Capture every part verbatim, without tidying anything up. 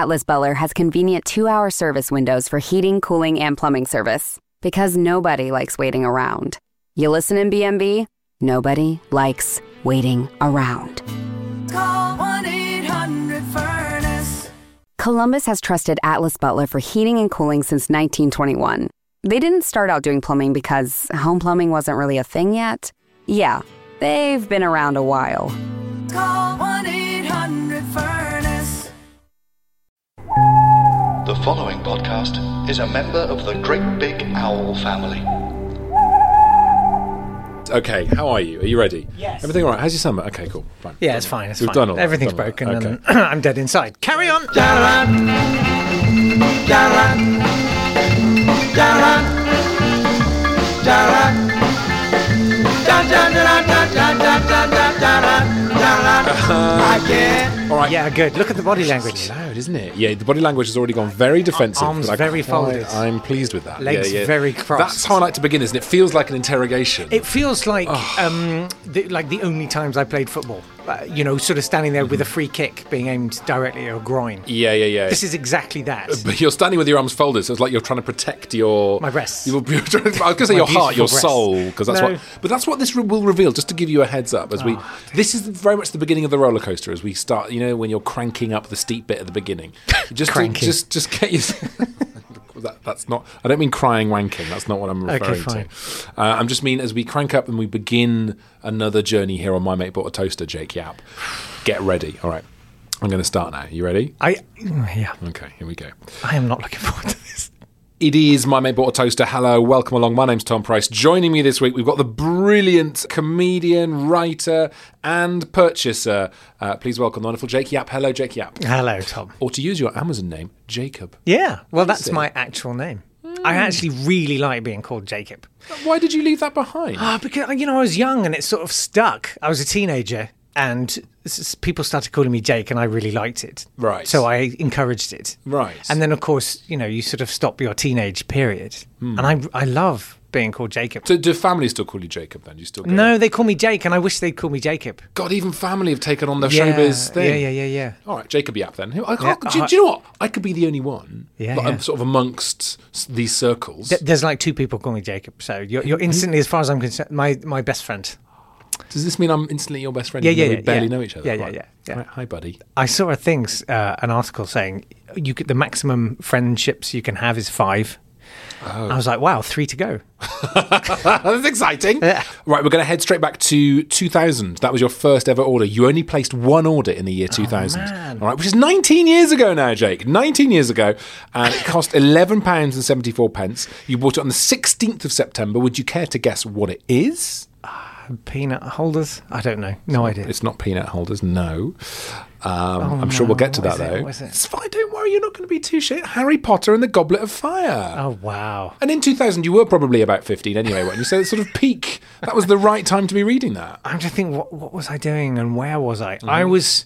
Atlas Butler has convenient two-hour service windows for heating, cooling, and plumbing service. Because nobody likes waiting around. You listen in B M B? Nobody likes waiting around. Call one eight hundred furnace. Columbus has trusted Atlas Butler for heating and cooling since nineteen twenty-one. They didn't start out doing plumbing because home plumbing wasn't really a thing yet. Yeah, they've been around a while. Call one eight hundred furnace. The following podcast is a member of the Great Big Owl family. Okay, how are you? Are you ready? Yes. Everything all right? How's your summer? Okay, cool. Fine. Yeah, it's fine. It's We've fine. done all that. Everything's Done all that. broken, Okay. and I'm dead inside. Carry on. All right. Yeah, good. Look at the body language. It's loud, isn't it? Yeah, the body language has already gone very defensive. Arms but I very quite- folded. I'm pleased with that. Legs yeah, yeah. very crossed. That's how I like to begin, isn't it? It feels like an interrogation. It feels like um, the, like the only times I played football. Uh, you know, sort of standing there with a free kick being aimed directly at your groin. yeah, yeah, yeah. This is exactly that. But you're standing with your arms folded, so it's like you're trying to protect your... My breasts. You're, you're trying to, I was going to say My your heart, your beautiful breasts. soul, because that's No. what... But that's what this re- will reveal, just to give you a heads up. As we, This is very much the beginning of the roller coaster, as we start, you know, when you're cranking up the steep bit at the beginning. Just to, Cranking. just, just get you... That, that's not. I don't mean crying wanking. That's not what I'm Okay, referring fine. to. Uh, I'm just mean as we crank up and we begin another journey here on My Mate Bought a Toaster. Jake Yap, get ready. All right, I'm going to start now. You ready? I yeah. Okay, here we go. I am not looking forward to this. It is My Mate Bought a Toaster. Hello, welcome along. My name's Tom Price. Joining me this week, we've got the brilliant comedian, writer, and purchaser. Uh, please welcome the wonderful Jake Yap. Hello, Jake Yap. Hello, Tom. Or to use your Amazon name, Jacob. Yeah. Well, that's see. my actual name. I actually really like being called Jacob. Why did you leave that behind? Ah, because you know I was young and it sort of stuck. I was a teenager and this is- people started calling me Jake, and I really liked it. Right. So I encouraged it. Right. And then of course, you know, you sort of stop your teenage period, Hmm. and I I love being called Jacob. So do families still call you Jacob then? You still go, No, they call me Jake, and I wish they'd call me Jacob. God, even family have taken on the Yeah, showbiz thing. yeah, yeah, yeah, yeah. All right, Jacob Yap then. Who- I Yeah, can't, do, you- uh, do you know what? I could be the only one. Yeah, like, I'm yeah. sort of amongst s- these circles. Th- There's like two people call me Jacob, so you're, you're instantly, as far as I'm concerned, my, my best friend. Does this mean I'm instantly your best friend? Yeah, even yeah, though yeah. We barely yeah. know each other. Yeah, yeah, Right. yeah. yeah. Right, hi, buddy. I saw a thing, uh, an article saying you could, the maximum friendships you can have is five. Oh. I was like, wow, three to go. That's exciting. Yeah. Right, we're going to head straight back to two thousand. That was your first ever order. You only placed one order in the year two thousand. man. All right, which is nineteen years ago now, Jake. nineteen years ago. And it cost eleven pounds seventy-four. You bought it on the sixteenth of September. Would you care to guess what it is? Peanut holders? I don't know. No idea. It's not peanut holders, no. Um, Oh, I'm sure we'll no. get to What that, is it? though. What is it? It's fine, don't worry, you're not going to be too shit. Harry Potter and the Goblet of Fire. Oh, wow. And in two thousand, you were probably about fifteen anyway, weren't you? So it's sort of peak. That was the right time to be reading that. I'm just thinking, what, what was I doing and where was I? Mm-hmm. I was,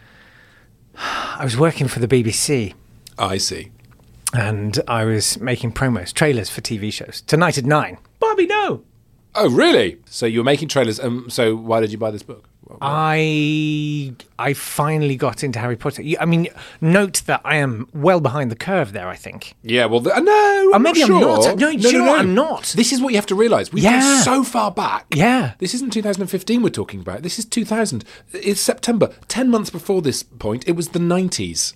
I was working for the B B C I see. and I was making promos, trailers for T V shows. Tonight at nine. Bobby, no. Oh, really? So you were making trailers. Um, so why did you buy this book? I I finally got into Harry Potter. You- I mean, note that I am well behind the curve there, I think. Yeah, well, the, uh, no, I'm maybe not I'm sure. not. No, do you know what? I'm not. This is what you have to realise. We've Yeah. gone so far back. Yeah. This isn't two thousand fifteen we're talking about. This is two thousand. It's September. Ten months before this point, it was the nineties.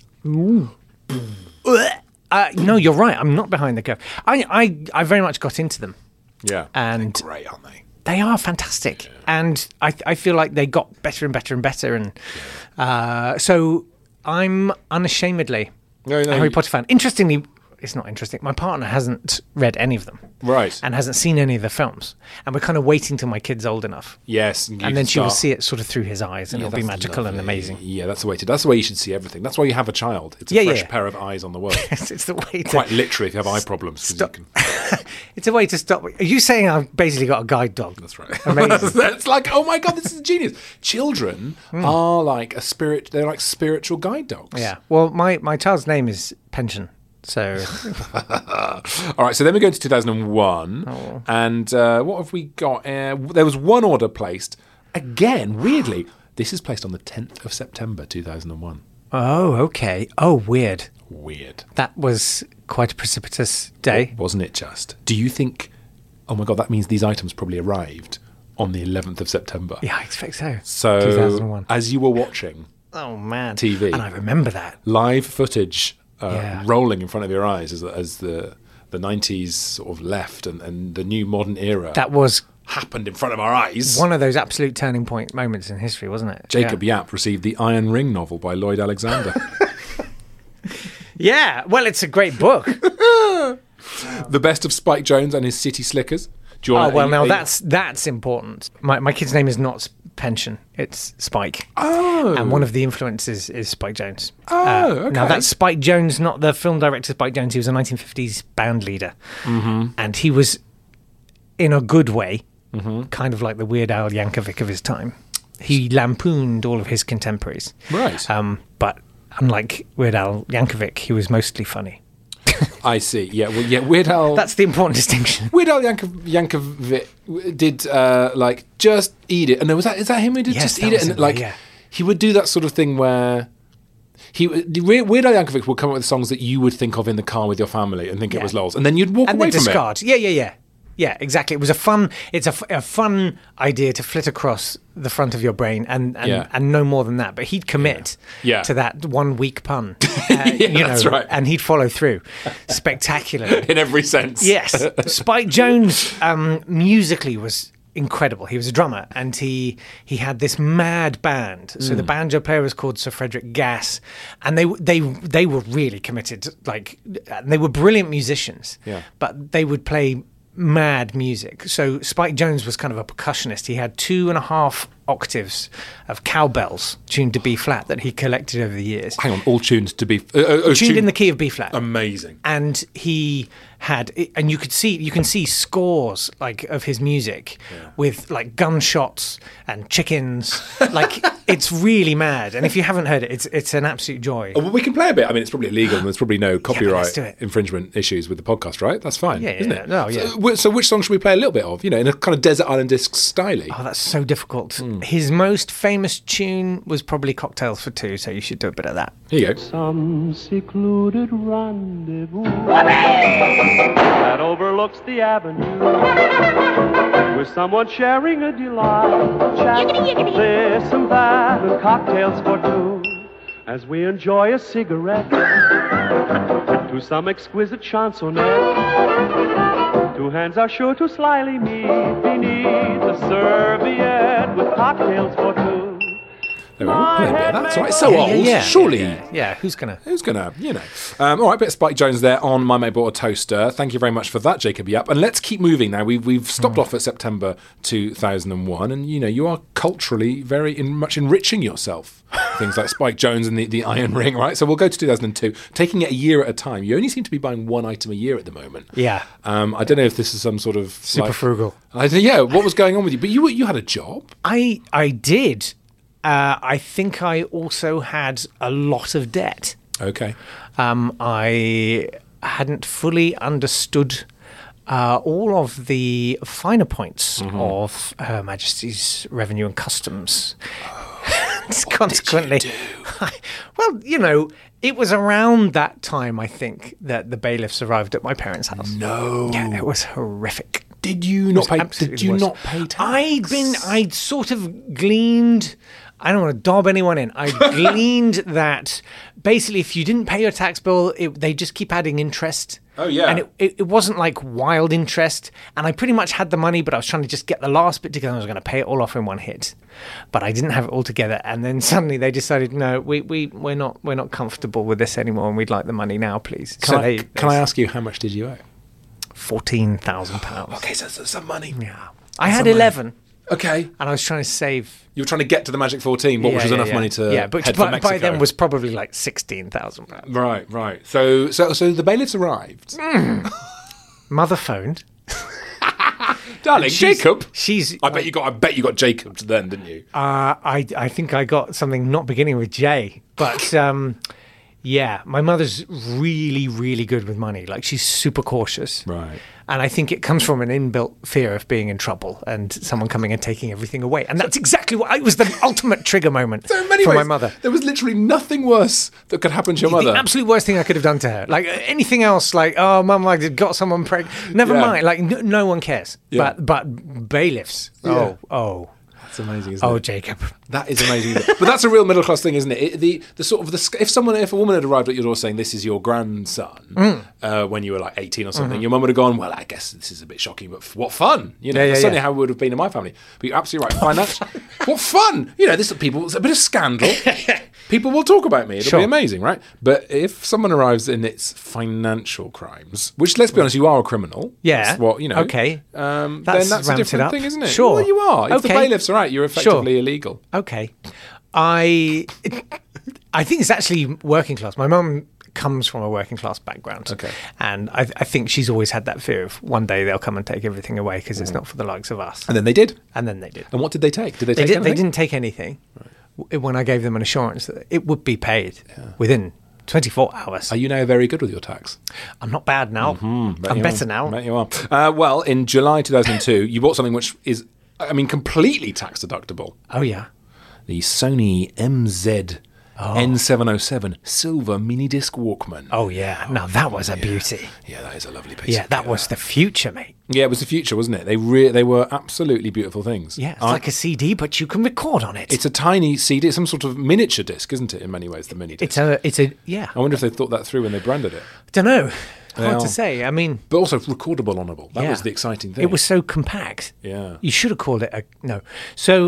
Uh, no, you're right. I'm not behind the curve. I, I, I very much got into them. Yeah. And They're great, aren't they? they are fantastic. And I, I feel like they got better and better and better. And uh, so I'm unashamedly No, no, a Harry you- Potter fan. Interestingly, it's not interesting. My partner hasn't read any of them. Right. And hasn't seen any of the films. And we're kind of waiting till my kid's old enough. Yes. you And can then she will start- see it sort of through his eyes, and Yeah, it'll be that's magical and lovely. amazing. Yeah, that's the way to. That's the way you should see everything. That's why you have a child. It's a Yeah, fresh yeah. pair of eyes on the world. it's, it's the way to Quite literally, if you have eye problems. 'cause you Stop. can- it's a way to stop. Are you saying I've basically got a guide dog? That's right. Amazing. That's like, oh my god, this is genius. Children are like a spirit. They're like spiritual guide dogs. Yeah. Well, my, my child's name is Pension. So All right. So then we go to two thousand one, Oh. and uh, what have we got? Uh, there was one order placed. Again, weirdly, this is placed on the tenth of September, two thousand one. Oh, okay. Oh, weird. Weird. That was quite a precipitous day. Wasn't it just? Do you think, oh my God, that means these items probably arrived on the eleventh of September? Yeah, I expect so. So, two thousand one. as you were watching Oh, man. T V. And I remember that. live footage uh, Yeah. rolling in front of your eyes as, as the the nineties sort of left and, and the new modern era That was happened in front of our eyes. one of those absolute turning point moments in history, wasn't it? Jacob Yeah. Yapp received the Iron Ring novel by Lloyd Alexander. Yeah, well, it's a great book. The best of Spike Jones and his City Slickers. Do you Oh, want well, now that's that's important. My my kid's name is not Pension, it's Spike. Oh. And one of the influences is Spike Jones. Oh, okay. Now, that's Spike Jones, not the film director Spike Jones. He was a nineteen fifties band leader. Mm-hmm. And he was, in a good way, Mm-hmm. kind of like the Weird Al Yankovic of his time. He lampooned all of his contemporaries. Right. Um, but unlike Weird Al Yankovic, he was mostly funny. I see. Yeah, well, yeah, Weird Al... That's the important distinction. Weird Al Yankov- Yankovic did uh, like just eat it, and then was that is that him who did Yes, just that eat it, was and him, like yeah. he would do that sort of thing where he the Weird Weird Al Yankovic would come up with songs that you would think of in the car with your family and think it Yeah. was lols, and then you'd walk And away then from discard. Yeah, yeah, yeah. Yeah, exactly. It was a fun. It's a, f- a fun idea to flit across the front of your brain, and and, Yeah. and no more than that. But he'd commit Yeah. to that one weak pun. Uh, Yeah, you know, that's right. And he'd follow through spectacularly. it in every sense. Yes, Spike Jones um, musically was incredible. He was a drummer, and he he had this mad band. So the Mm. banjo player was called Sir Frederick Gass, and they they they were really committed. Like, and they were brilliant musicians. Yeah. But they would play mad music. So Spike Jones was kind of a percussionist. He had two and a half octaves of cowbells tuned to B flat that he collected over the years. Hang on, all tuned to be uh, uh, Tuned in the key of B flat. Amazing. And he had, and you could see, you can see scores like of his music with like gunshots and chickens. Like, it's really mad. And if you haven't heard it, it's it's an absolute joy. Oh, well, we can play a bit. I mean, it's probably illegal, and there's probably no copyright do it. infringement issues with the podcast, right? That's fine, Yeah, yeah, isn't yeah. it? No, yeah. So, wh- so which song should we play a little bit of? You know, in a kind of Desert Island Discs style. Oh, that's so difficult. Hmm. His most famous tune was probably Cocktails for Two, so you should do a bit of that. Here you go. Some secluded rendezvous that overlooks the avenue with someone sharing a delightful chat, this and that, and cocktails for two as we enjoy a cigarette to some exquisite chansonette. Two hands are sure to slyly meet beneath the serviette with cocktails for two. There we go. Play a bit of that. That's all right. It's so Yeah, old. yeah, yeah. Surely. Yeah, yeah, who's gonna? Who's gonna, you know? Um, all right, bit of Spike Jones there on My Mate Bought a Toaster. Thank you very much for that, Jacob Yapp. And let's keep moving now. We've we've stopped off at September two thousand one, and you know you are culturally very in, much enriching yourself. Things like Spike Jones and the, the Iron Ring, right? So we'll go to two thousand two, taking it a year at a time. You only seem to be buying one item a year at the moment. Yeah. Um, I don't know if this is some sort of Super like- frugal. I don't, yeah. What was going on with you? But you were- you had a job. I I did. Uh, I think I also had a lot of debt. Okay. Um, I hadn't fully understood uh, all of the finer points Mm-hmm. of Her Majesty's Revenue and Customs. Consequently, well, you know, it was around that time, I think, that the bailiffs arrived at my parents' house. No. Yeah, it was horrific. Did you It not was pay? absolutely Did you worse. not pay tax? I'd been, I'd sort of gleaned. I don't want to dob anyone in. I gleaned that basically, if you didn't pay your tax bill, it, they just keep adding interest. Oh, yeah. and it, it, it wasn't like wild interest. And I pretty much had the money, but I was trying to just get the last bit together. I was going to pay it all off in one hit, but I didn't have it all together. And then suddenly they decided, no, we we we're not we're not comfortable with this anymore, and we'd like the money now, please. Can, I, can I ask you how much did you owe? Fourteen thousand pounds. Okay, so that's some money. Yeah, I had some money. eleven. Okay. And I was trying to save. You were trying to get to the magic fourteen, what Yeah, which was yeah, enough yeah. money to yeah, but head by, for Mexico. by then was probably like sixteen thousand pounds. Right, right. So, so, so the bailiffs arrived. Mother phoned. Darling, She's- Jacob. She's. I bet you got. I bet you got Jacob then, didn't you? Uh, I I think I got something not beginning with J, but um, Yeah, my mother's really, really good with money. Like, she's super cautious. Right. And I think it comes from an inbuilt fear of being in trouble and someone coming and taking everything away. And that's exactly what... It was the ultimate trigger moment So in many for ways, my mother. there was literally nothing worse that could happen to your mother. The absolute worst thing I could have done to her. Like, anything else, like, oh, mum, I got someone pregnant. Never Yeah. mind. Like, no, no one cares. Yeah. But but bailiffs. Yeah. Oh, oh. That's amazing, isn't Oh, it? Jacob. That is amazing. But that's a real middle class thing, isn't it? it the the sort of the sc- if someone if a woman had arrived at your door saying this is your grandson Mm. uh, when you were like eighteen or something, Mm-hmm. your mum would have gone, well, I guess this is a bit shocking, but f- what fun, you know? Yeah, yeah, That's certainly yeah. how it would have been in my family. But you're absolutely right. Financial, what fun, you know? This people, it's a bit of scandal. People will talk about me. It'll Sure. be amazing, right? But if someone arrives in its financial crimes, which let's be honest, you are a criminal. Yeah. That's what you know. Okay. Um, That's then that's a ramped it different up. thing, isn't it? Sure. Well, you are. If the Okay. bailiffs are right, you're effectively illegal. Okay. I I think it's actually working class. My mum comes from a working class background. Okay. And I, I think she's always had that fear of one day they'll come and take everything away because it's not for the likes of us. And then they did. And then they did. And what did they take? Did they They, take did, anything? they didn't take anything w when I gave them an assurance that it would be paid within twenty-four hours. Are you now very good with your tax? I'm not bad now. Bet I'm you better are. now. Bet you are. Uh, well, in July two thousand two, you bought something which is, I mean, completely tax deductible. Oh, yeah. The Sony M Z N seven oh seven Silver Mini Disc Walkman. Oh, yeah. Now, that was a beauty. Yeah, that is a lovely piece. Yeah, of that kit, was the future, mate. Yeah, it was the future, wasn't it? They re- they were absolutely beautiful things. Yeah, it's I- like a C D, but you can record on it. It's a tiny C D, some sort of miniature disc, isn't it? In many ways, the mini disc. It's a, it's a, yeah. I wonder if they thought that through when they branded it. Don't know. They Hard are. to say. I mean, But also recordable honourable. That yeah. was the exciting thing. It was so compact. Yeah. You should have called it a no. So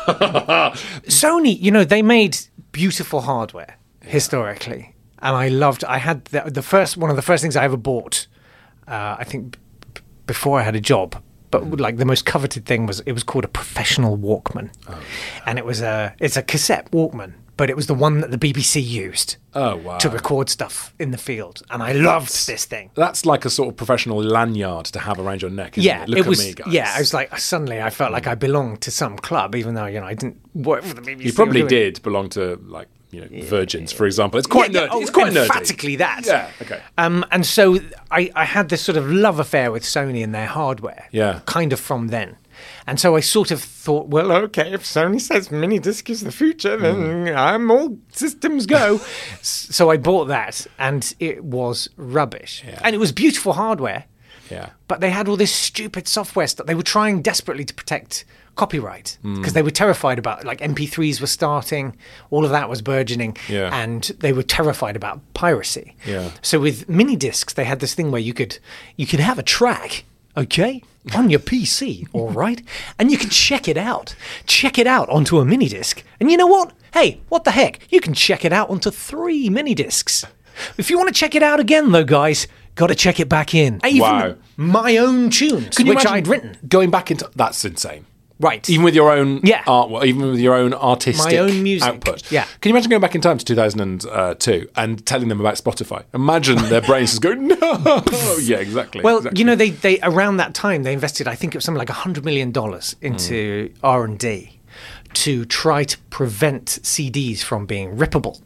Sony, you know, they made beautiful hardware historically, and I loved. I had the, the first one of the first things I ever bought. Uh, I think b- before I had a job. But like the most coveted thing was it was called a professional Walkman, Oh. and it was a it's a cassette Walkman, but it was the one that the B B C used Oh, wow. to record stuff in the field, and I loved this thing. That's like a sort of professional lanyard to have around your neck, isn't Yeah, it? Look it at was. me, guys. Yeah, I was like suddenly I felt like I belonged to some club, even though you know I didn't work for the B B C. You probably or doing- did belong to, like, you know, Virgins, for example. It's quite Yeah, yeah, nerdy. oh, it's quite nerdy. emphatically that. Yeah, okay. Um, and so I, I had this sort of love affair with Sony and their hardware. Yeah. Kind of from then. And so I sort of thought, well, okay, if Sony says mini disc is the future, then Mm. I'm all systems go. S- so I bought that, and it was rubbish. Yeah. And it was beautiful hardware, Yeah. but they had all this stupid software stuff. They were trying desperately to protect copyright Mm. because they were terrified about, like, M P threes were starting, all of that was burgeoning, Yeah. and they were terrified about piracy. Yeah. So with mini discs, they had this thing where you could you could have a track, okay, on your P C, all right, and you can check it out, check it out onto a mini disc, and you know what? Hey, what the heck? You can check it out onto three mini discs. If you want to check it out again, though, guys, got to check it back in. Even Wow. my own tunes, Can you which imagine I'd written. going back into that's insane. Right. Even with your own Yeah. art, even with your own artistic My own music. output. Yeah. Can you imagine going back in time to two thousand two and telling them about Spotify? Imagine their brains just going, no. Yeah, exactly. Well, exactly. you know, they, they around that time they invested, I think it was something like a hundred million dollars into R and D to try to prevent C Ds from being rippable.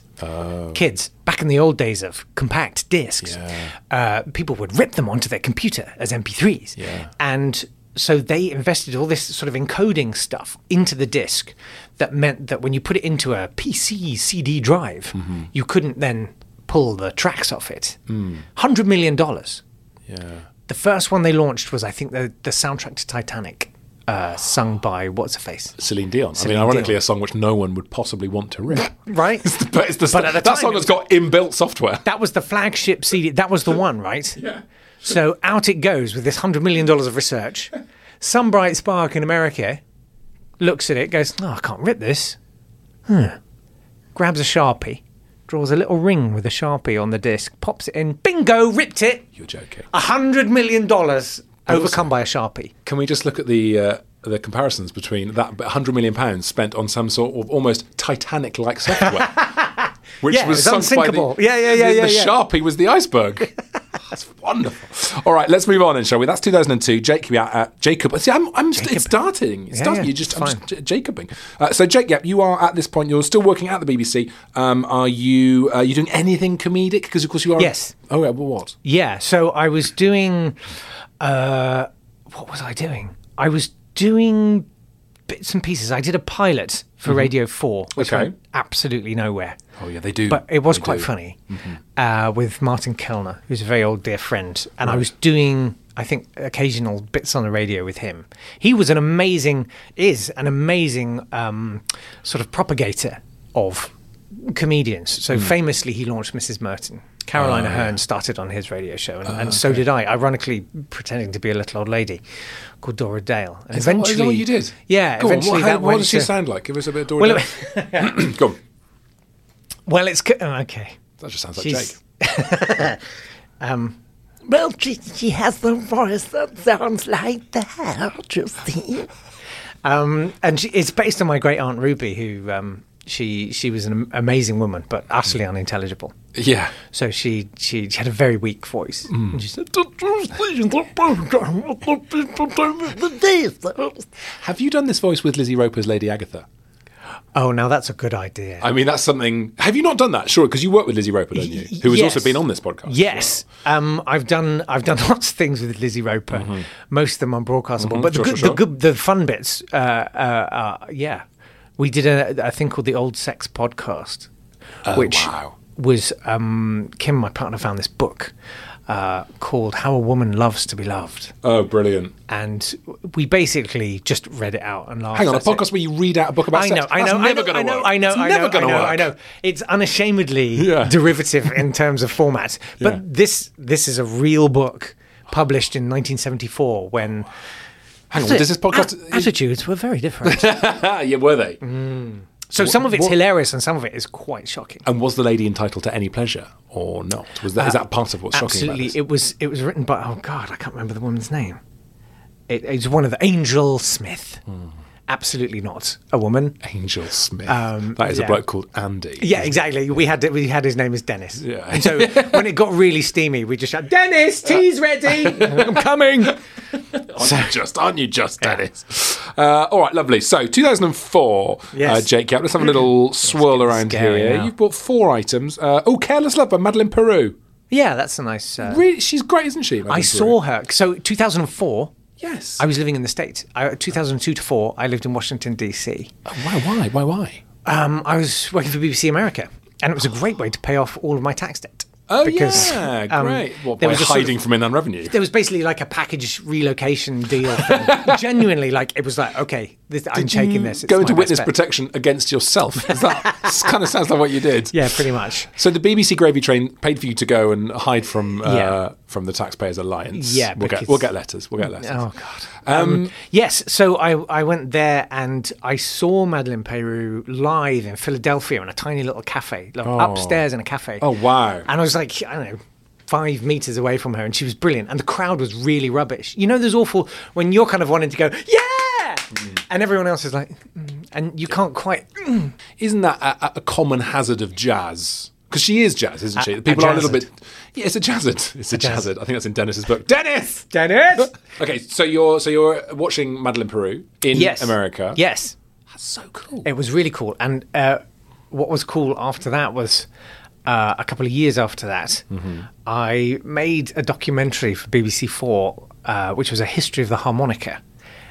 Oh. Kids, back in the old days of compact discs, Yeah. uh, people would rip them onto their computer as M P threes. Yeah. And so they invested all this sort of encoding stuff into the disc that meant that when you put it into a P C C D drive, Mm-hmm. you couldn't then pull the tracks off it. Mm. one hundred million dollars. Yeah. The first one they launched was, I think, the, the soundtrack to Titanic, uh, sung by What's-Her-Face. Celine Dion. Celine I mean, ironically, Dion. a song which no one would possibly want to rip. Right? But it's the, But at the that time, song it has got inbuilt software. That was the flagship C D. That was the one, right? Yeah. So out it goes with this one hundred million dollars of research. Some bright spark in America looks at it, goes, oh, I can't rip this. Hmm. Grabs a Sharpie, draws a little ring with a Sharpie on the disc, pops it in, bingo, ripped it. You're joking. one hundred million dollars overcome by a Sharpie. Can we just look at the uh, the comparisons between that one hundred million pounds spent on some sort of almost Titanic-like software, which Yeah, was it's sunk by the, unsinkable. Yeah, yeah, yeah, the, yeah, the yeah. Sharpie was the iceberg. That's wonderful. All right, let's move on then, shall we? That's two thousand two. Jacob, yeah, uh, Jacob. See, I'm, I'm st- it's starting. It's Yeah, starting. yeah, you just, it's I'm fine. just J- Jacobing. Uh, so, Jake, yeah, you are at this point. You're still working at the B B C. Um, are you? Are you doing anything comedic? Because of course you are. Yes. Oh, yeah, well, what? Yeah, so I was doing. Uh, what was I doing? I was doing bits and pieces. I did a pilot for Radio four, which Okay. went absolutely nowhere. Oh, yeah, they do. But it was They quite do. funny uh, with Martin Kellner, who's a very old dear friend. And I was doing, I think, occasional bits on the radio with him. He was an amazing, is an amazing um, sort of propagator of comedians. So famously, he launched Missus Merton. Carolina Oh, Hearn started on his radio show, and, and so did I, ironically pretending to be a little old lady called Dora Dale. And Is that what- is that what you did? Yeah, Go on, eventually what, how- that what went does she to- sound like? Give us a bit of Dora. Well, Dale. Go on. Well, it's co- oh, okay. That just sounds like She's- Jake. Well, she, she has the voice that sounds like that, you see. Um, and she, it's based on my great aunt Ruby, who um, she she was an am- amazing woman, but utterly unintelligible. Yeah. So she she, she had a very weak voice. And she said, Have you done this voice with Lizzie Roper's Lady Agatha? "Oh, now that's a good idea." I mean, that's something. Have you not done that? Sure, because you work with Lizzie Roper, don't you? Who has Yes. also been on this podcast. Yes, um, I've done I've done lots of things with Lizzie Roper. Most of them unbroadcastable, but the Sure, good, sure, the good, the fun bits. Uh, uh, uh, yeah, we did a, a thing called the Old Sex Podcast, which wow. was um, Kim, my partner, found this book uh, called "How a Woman Loves to Be Loved," Oh, brilliant. and we basically just read it out and laughed. Hang on, a That's it. podcast where you read out a book about I know, sex? I know, That's I never know, gonna I know, work. I know, It's I never know, gonna I know, work. I know. It's unashamedly Yeah. derivative in terms of format, but Yeah. this this is a real book published in nineteen seventy-four when Hang on, does this podcast? a- attitudes were very different. yeah, were they? So some of it's what- hilarious and some of it is quite shocking. And was the lady entitled to any pleasure or not? Was that is that part of what's shocking about Absolutely, this? it was it was written by oh god, I can't remember the woman's name. It, it's one of the Angel Smith. Hmm. Absolutely not a woman. Angel Smith. Um, that is yeah. a bloke called Andy. Yeah, exactly. We had we had his name as Dennis. Yeah. And so when it got really steamy, we just shouted, "Dennis, tea's ready. I'm coming." Aren't you just, aren't you just, Dennis? Uh, all right, lovely. So, two thousand four, Yes. uh, Jake, yeah, let's have a little swirl around scary here. now. You've bought four items. Uh, oh, Careless Love by Madeleine Peru. Yeah, that's a nice. Uh, Really, she's great, isn't she? Madeleine I Peru? saw her. So two thousand four. Yes. I was living in the States. I, two thousand two to four, I lived in Washington D C. Oh, why? Why? Why? Why? Um, I was working for B B C America, and it was a great way to pay off all of my tax debt. Oh, Because, yeah, um, great. What, there by was a sort hiding of- from inland revenue? There was basically like a package relocation deal. Thing. Genuinely, like it was like, okay, this, I'm taking this. It's Go into my witness best bet. protection against yourself. Is that kind of sounds like what you did? Yeah, pretty much. So the B B C Gravy Train paid for you to go and hide from uh, Yeah. from the Taxpayers Alliance. Yeah, we'll get because- we'll get letters. We'll get letters. Oh God. Um, Yes, so I I went there and I saw Madeleine Peru live in Philadelphia in a tiny little cafe, like upstairs in a cafe. Oh, wow. And I was like, I don't know, five meters away from her, and she was brilliant. And the crowd was really rubbish. You know, there's awful when you're kind of wanting to go, yeah, and everyone else is like, mm, and you can't quite. Mm. Isn't that a, a common hazard of jazz? Because she is jazz, isn't she? A- People a are a little jazzard. bit. Yeah, it's a jazzard. It's a, jazz. jazzard. I think that's in Dennis's book. Dennis. Dennis. Okay, so you're so you're watching Madeleine Peru in Yes. America. Yes. That's so cool. It was really cool. And uh, what was cool after that was uh, a couple of years after that, I made a documentary for B B C Four, uh, which was a history of the harmonica.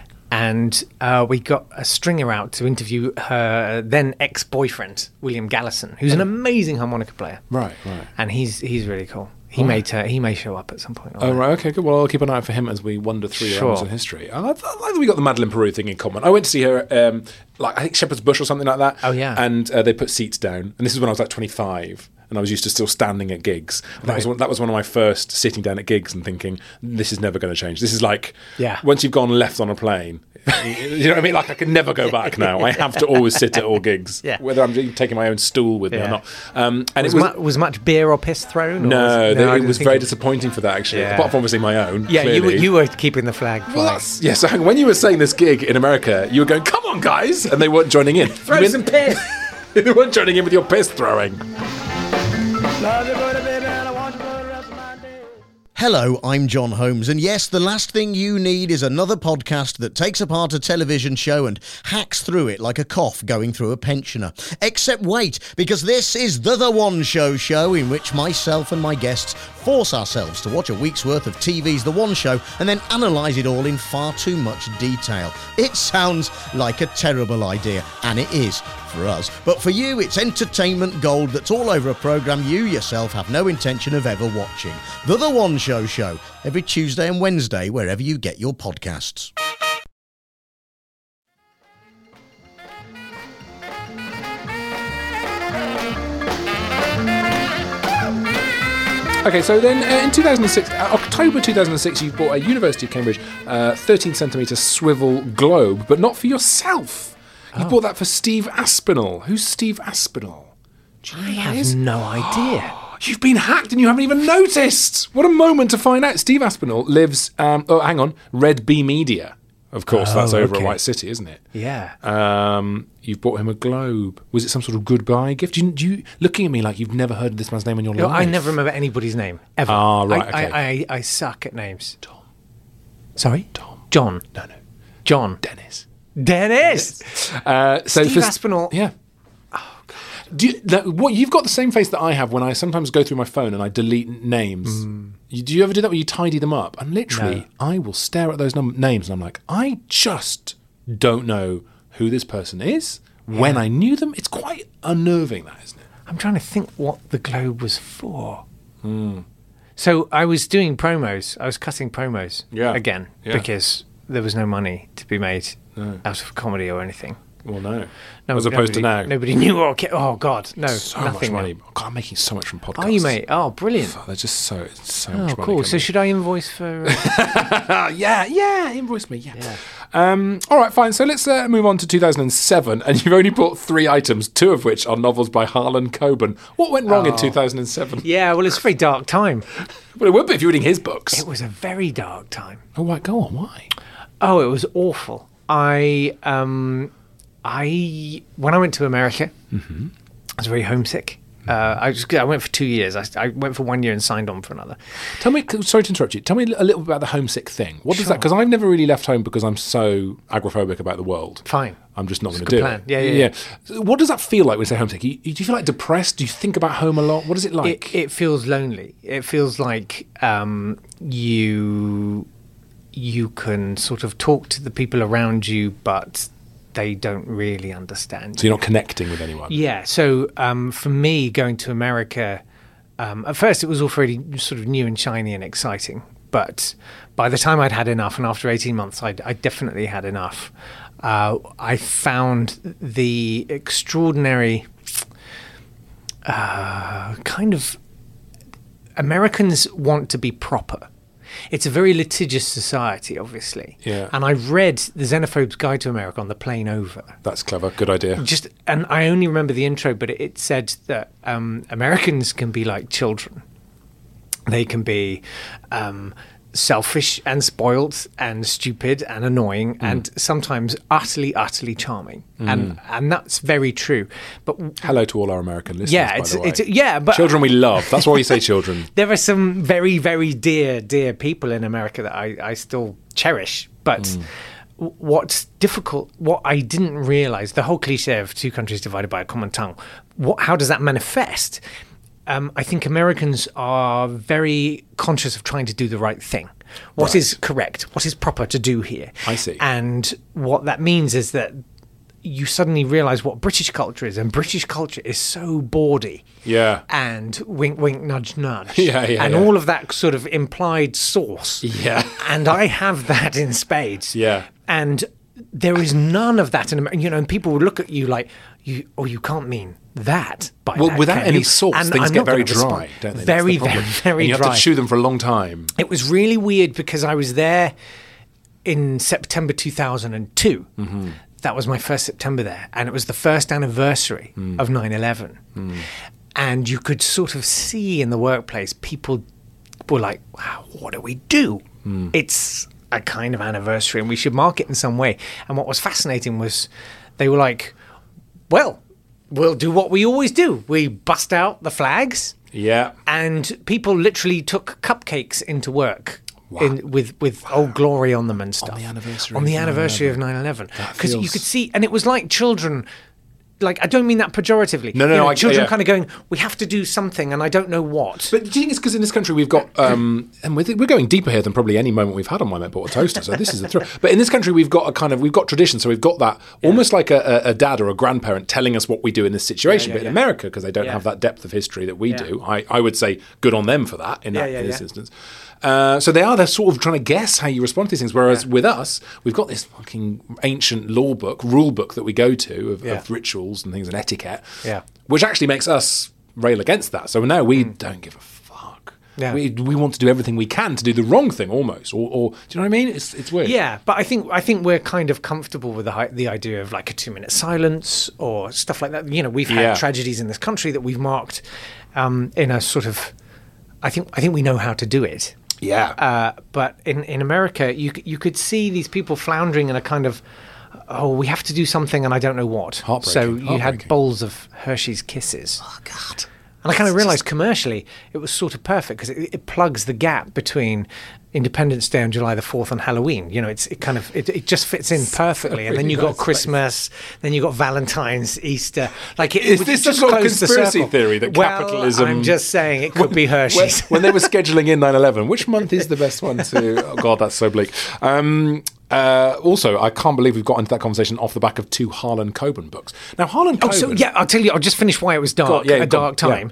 And uh, we got a stringer out to interview her then ex-boyfriend, William Gallison, who's an amazing harmonica player. Right, right. And he's he's really cool. He may uh, he may show up at some point. Oh, right, okay, good. Well, I'll keep an eye out for him as we wander through your Sure. Amazon history. I like, I like that we got the Madeleine Peru thing in common. I went to see her, um, like, I think Shepherd's Bush or something like that. Oh, yeah. And uh, they put seats down. And this is when I was like twenty-five. And I was used to still standing at gigs. And that, was one, that was one of my first sitting down at gigs and thinking, this is never going to change. This is like, Yeah. once you've gone left on a plane, you know what I mean? Like, I can never go back now. I have to always sit at all gigs, Yeah. whether I'm taking my own stool with me or Yeah. not. Um, and Was, it was... mu- was much beer or piss thrown? Or no, was, they- I it didn't was think very it- disappointing for that, actually. Yeah. Apart from obviously my own. Yeah, you were, clearly. you were keeping the flag flying. Yes. Yeah, so hang on, when you were saying this gig in America, you were going, come on, guys! And they weren't joining in. Throw You mean- some piss. They weren't joining in with your piss throwing. Hello, I'm John Holmes, and yes, the last thing you need is another podcast that takes apart a television show and hacks through it like a cough going through a pensioner. Except wait, because this is the The One Show show, in which myself and my guests force ourselves to watch a week's worth of T V's The One Show and then analyse it all in far too much detail. It sounds like a terrible idea, and it is for us. But for you, it's entertainment gold that's all over a programme you yourself have no intention of ever watching. The The One Show show, every Tuesday and Wednesday, wherever you get your podcasts. Okay, so then uh, in two thousand six, uh, October two thousand six, you bought a University of Cambridge uh, thirteen centimetre swivel globe, but not for yourself. You Oh. bought that for Steve Aspinall. Who's Steve Aspinall? Do you know I who that have is? no idea. You've been hacked and you haven't even noticed. What a moment to find out. Steve Aspinall lives, um, oh, hang on, Red Bee Media. Of course, Oh, that's over okay. at White City, isn't it? Yeah. Um, you've bought him a globe. Was it some sort of goodbye gift? Do you, do you looking at me like you've never heard this man's name in your No, life? I never remember anybody's name, ever. Ah, right, I, okay. I, I, I suck at names. Tom. Sorry? Tom. John. No, no. John. Dennis. Dennis! Uh, so Steve for- Aspinall. Yeah. Do you, that, what you've got the same face that I have when I sometimes go through my phone and I delete names. You, do you ever do that where you tidy them up? And literally, No. I will stare at those num- names and I'm like, I just don't know who this person is. When I knew them, it's quite unnerving, that isn't it? I'm trying to think what the globe was for. So I was doing promos. I was cutting promos Yeah. again Yeah. because there was no money to be made out of comedy or anything. Well, no. No, As opposed to nobody- now. Nobody knew what. ca- Oh God, no, So nothing. much now. money. God, I'm making so much from podcasts. Are you, mate? Oh, brilliant. They're just so, it's so Oh, much money. cool. So coming. should I invoice for? Uh, Ah, yeah, yeah, invoice me, yeah. Yeah. Um, all right, fine. So let's uh, move on to two thousand seven, and you've only bought three items, two of which are novels by Harlan Coben. What went wrong in two thousand seven? yeah, well, it's a very dark time. Well, it would be if you're reading his books. It was a very dark time. Oh, right, go on. Why? Oh, it was awful. I um, I when I went to America, Mm-hmm. I was very homesick. Uh, I just I went for two years. I, I went for one year and signed on for another. Tell me, sorry to interrupt you. Tell me a little bit about the homesick thing. What does that? Sure. Because I've never really left home because I'm so agoraphobic about the world. Fine. I'm just not It's going a to good do plan. it. Yeah, yeah, So what does that feel like when you say homesick? You, do you feel like depressed? Do you think about home a lot? What is it like? It, it feels lonely. It feels like um, you you can sort of talk to the people around you, but they don't really understand. so you're not connecting with anyone. Yeah. So um, for me, going to America, um, at first it was all very sort of new and shiny and exciting. But by the time I'd had enough, and after eighteen months, I'd, I definitely had enough. Uh, I found the extraordinary uh, kind of Americans want to be proper. It's a very litigious society, obviously. Yeah. And I read The Xenophobe's Guide to America on the plane over. That's clever. Good idea. Just and I only remember the intro, but it, it said that um, Americans can be like children. They can be um, selfish and spoilt and stupid and annoying and sometimes utterly, utterly charming, and and that's very true. But Hello to all our American listeners. yeah, by it's the way. it's yeah, but Children we love. That's why we say children. there are some very, very dear, dear people in America that I, I still cherish. But w what's difficult, what I didn't realize, the whole cliche of two countries divided by a common tongue, what, how does that manifest? Um, I think Americans are very conscious of trying to do the right thing. What is correct? What is proper to do here? I see. And what that means is that you suddenly realize what British culture is, and British culture is so bawdy. Yeah. And wink, wink, nudge, nudge. Yeah, yeah, And yeah. all of that sort of implied sauce. Yeah. And I have that in spades. Yeah. And there is none of that in America. You know, and people would look at you like, you, oh, you can't mean that by Well, that, without can any you? sauce, And things I'm get not very gonna dry, respond. don't they? That's Very, the problem. very, very and you dry. have to chew them for a long time. It was really weird because I was there in September two thousand two. Mm-hmm. That was my first September there. And it was the first anniversary Mm. of nine eleven. And you could sort of see in the workplace, people were like, wow, what do we do? Mm. It's a kind of anniversary and we should mark it in some way. And what was fascinating was they were like, well, we'll do what we always do. We bust out the flags Yeah. And people literally took cupcakes into work. In, with with Old Glory on them and stuff. On the anniversary On the of anniversary of nine eleven. Because you could see, and it was like children, like, I don't mean that pejoratively. No, no, you know, no. I, children yeah. kind of going, we have to do something, and I don't know what. But do you think it's because in this country we've got, um, and we're, we're going deeper here than probably any moment we've had on My Mate Bought a Toaster, so this is a thrill. But in this country we've got a kind of, we've got tradition, so we've got that almost like a, a, a dad or a grandparent telling us what we do in this situation. Yeah, yeah, but in yeah. America, because they don't Yeah. have that depth of history that we Yeah. do, I, I would say good on them for that in, that, Yeah, yeah, in this yeah. instance. Uh, so they are, they're sort of trying to guess how you respond to these things. Whereas with us, we've got this fucking ancient law book, rule book that we go to of, Yeah. of rituals and things and etiquette, Yeah. which actually makes us rail against that. So now we don't give a fuck. Yeah. We we want to do everything we can to do the wrong thing almost. Or, or do you know what I mean? It's it's weird. Yeah, but I think I think we're kind of comfortable with the hi- the idea of like a two minute silence or stuff like that. You know, we've had Yeah. tragedies in this country that we've marked um, in a sort of. I think I think we know how to do it. Yeah. Uh, but in, in America, you c- you could see these people floundering in a kind of, oh, we have to do something and I don't know what. Heartbreaking, So you had heartbreaking. bowls of Hershey's Kisses. Oh, God. And I kind of realised commercially it was sort of perfect because it, it plugs the gap between Independence Day on July the fourth and Halloween. You know, it's it kind of it, it just fits in perfectly. And then really you got nice. Christmas, then you got Valentine's, Easter. Like, it, Is it this just some sort of closed the conspiracy circle. theory that Well, capitalism- I'm just saying it could be When, Hershey's. when they were scheduling in nine eleven, which month is the best one to... Oh, God, that's so bleak. Um, uh, also, I can't believe we've got into that conversation off the back of two Harlan Coben books. Now, Harlan Coben... Oh, so yeah, I'll tell you. I'll just finish why it was dark. Go on, yeah, a go on, dark time.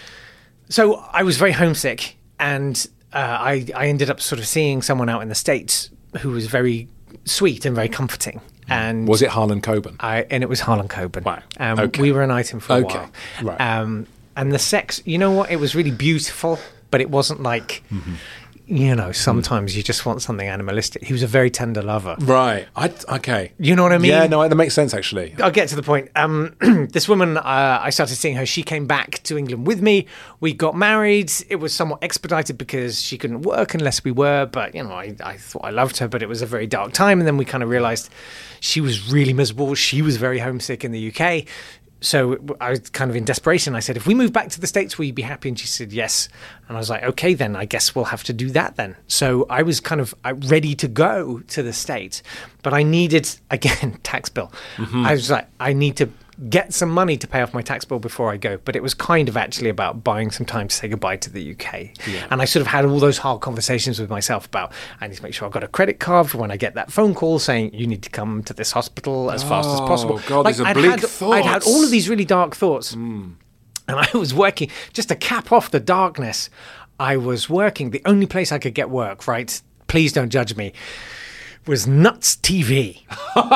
So I was very homesick, and uh, I I ended up sort of seeing someone out in the States who was very sweet and very comforting. And Was it Harlan Coben? I and it was Harlan Coben. Wow. Um, Okay. We were an item for a Okay. while. Right. Um, and the sex, you know what? It was really beautiful, but it wasn't like. Mm-hmm. You know, sometimes you just want something animalistic. He was a very tender lover. Right. I, okay. You know what I mean? Yeah, no, that makes sense, actually. I'll get to the point. Um, this woman, uh, I started seeing her. She came back to England with me. We got married. It was somewhat expedited because she couldn't work unless we were. But, you know, I, I thought I loved her, but it was a very dark time. And then we kind of realised she was really miserable. She was very homesick in the U K. So I was kind of in desperation. I said, if we move back to the States, will you be happy? And she said, yes. And I was like, okay, then I guess we'll have to do that then. So I was kind of uh, ready to go to the States, but I needed, again, tax bill. I was like, I need to get some money to pay off my tax bill before I go. But it was kind of actually about buying some time to say goodbye to the U K. And I sort of had all those hard conversations with myself about, I need to make sure I've got a credit card for when I get that phone call saying, you need to come to this hospital as fast as possible. God, these are I'd bleak had, I'd had thoughts. all of these really dark thoughts. And I was working, just to cap off the darkness, I was working, the only place I could get work, right? Please don't judge me, was Nuts T V.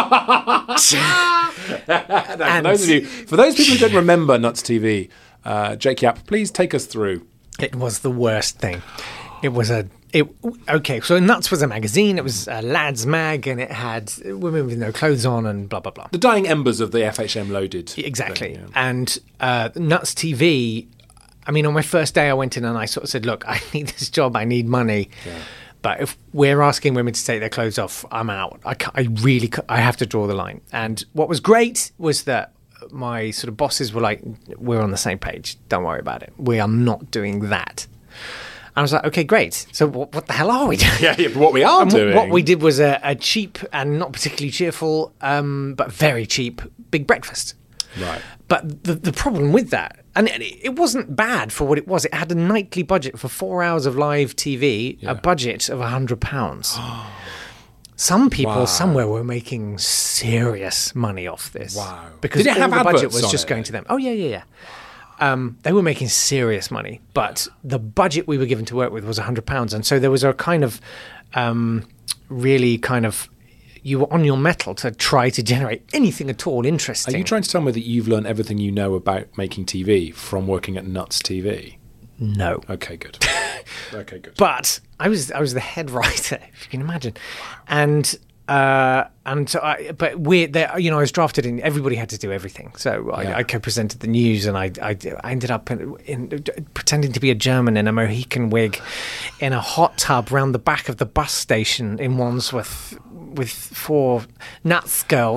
Now, for, those of you, for those people who don't remember Nuts T V, uh, Jake Yap, please take us through. It was the worst thing. It was a... It, okay, so Nuts was a magazine. It was a lads mag, and it had women with no clothes on and blah, blah, blah. The dying embers of the F H M loaded. Exactly. thing, yeah. And uh, Nuts T V, I mean, on my first day I went in and I sort of said, look, I need this job, I need money. But if we're asking women to take their clothes off, I'm out. I, ca- I really, ca- I have to draw the line. And what was great was that my sort of bosses were like, we're on the same page. Don't worry about it. We are not doing that. I was like, okay, great. So what, what the hell are we doing? Yeah, yeah, but what we are And wh- doing. what we did was a, a cheap and not particularly cheerful, um, but very cheap big breakfast. Right. But the the problem with that, and it, it wasn't bad for what it was. It had a nightly budget for four hours of live T V, Yeah. a budget of a hundred pounds. Some people Wow. somewhere were making serious money off this. Wow. Because Did it all have the budget adverts was on just it? going to them. Oh yeah, yeah, yeah. Um, they were making serious money, but the budget we were given to work with was a hundred pounds, and so there was a kind of um, really kind of you were on your mettle to try to generate anything at all interesting. Are you trying to tell me that you've learned everything you know about making T V from working at Nuts T V? No. Okay, good. Okay, good. But I was I was the head writer, if you can imagine, and uh, and so I, but we there you know I was drafted in. Everybody had to do everything, so I, Yeah. I co-presented the news, and I I, I ended up in, in pretending to be a German in a Mohican wig, in a hot tub round the back of the bus station in Wandsworth with four nuts girls.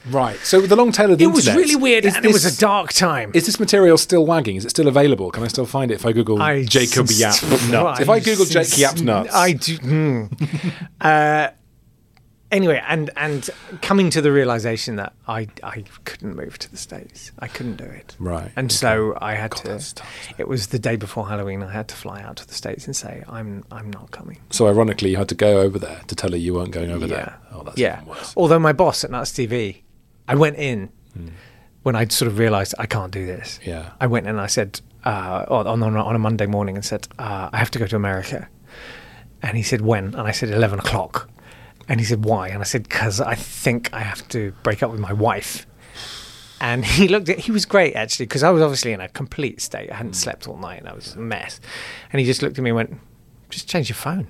Right. So the long tail of the It was internet, really weird, is and it was this- a dark time. Is this material still wagging? Is it still available? Can I still find it if I Google I Jacob s- Yap nuts? If I Google Jake Yap nuts, I do. Hmm. uh, anyway, and and coming to the realization that I I couldn't move to the States. I couldn't do it. Right, And so I had God, to. that's tough, isn't It was the day before Halloween. I had to fly out to the States and say I'm I'm not coming. so ironically, you had to go over there to tell her you weren't going over yeah. there. Oh, that's yeah. even worse. Although my boss at Nuts T V, I went in when I'd sort of realised I can't do this. Yeah. I went in and I said uh, on, on on a Monday morning and said uh, I have to go to America, and he said when, and I said eleven o'clock, and he said why, and I said because I think I have to break up with my wife. And he looked at, he was great actually, because I was obviously in a complete state. I hadn't slept all night and I was a mess. And he just looked at me and went, just change your phone.